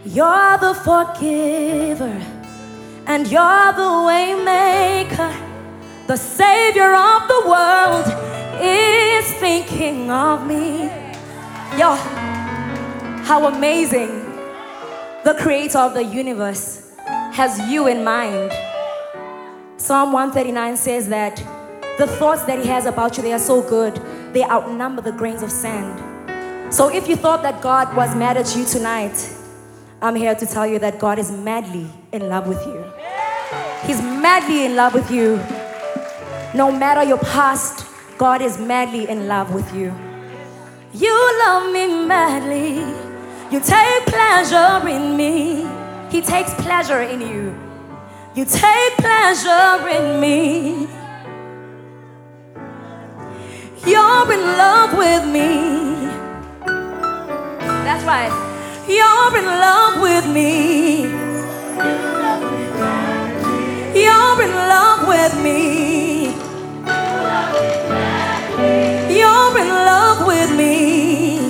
You're the forgiver, and you're the way maker. The Savior of the world is thinking of me. Yo, how amazing. The creator of the universe has you in mind. Psalm 139 says that the thoughts that he has about you, they are so good, they outnumber the grains of sand. So if you thought that God was mad at you tonight, I'm here to tell you that God is madly in love with you. He's madly in love with you. No matter your past, God is madly in love with you. You love me madly. You take pleasure in me. He takes pleasure in you. You take pleasure in me. You're in love with me. That's right. You're in love with me. You're in love with me. You're in love with me.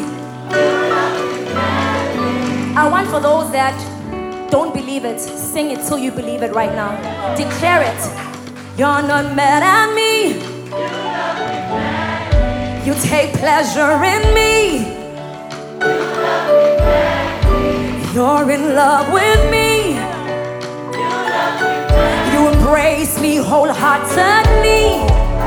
I want for those that don't believe it, sing it till you believe it right now. Declare it. You're not mad at me. You take pleasure in me. You're in love with me. You embrace me wholeheartedly.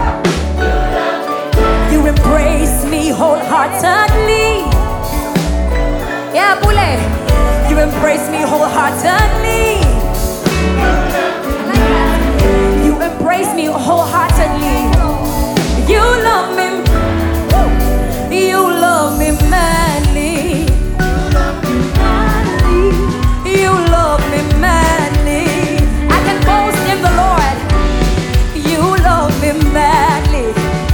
You embrace me wholeheartedly. Yeah, Boule. You embrace me wholeheartedly. You embrace me wholeheartedly. You love me. You love me madly. You love me madly. I can boast in the Lord. You love me madly.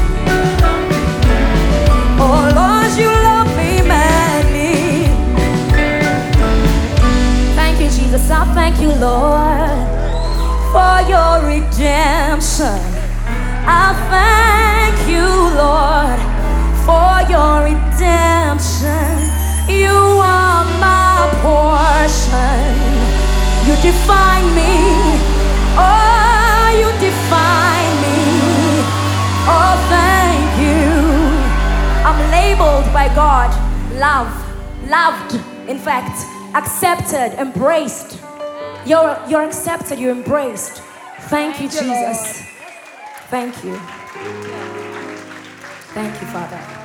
Oh Lord, you love me madly. Thank you, Jesus. I thank you, Lord, for your redemption. I thank you, Lord, for your redemption. You are my portion. You define me. Oh, you define me. Oh, thank you. I'm labeled by God. Loved, in fact, accepted, embraced. You're accepted, you're embraced. Thank you, Jesus. Thank you. Thank you, Father.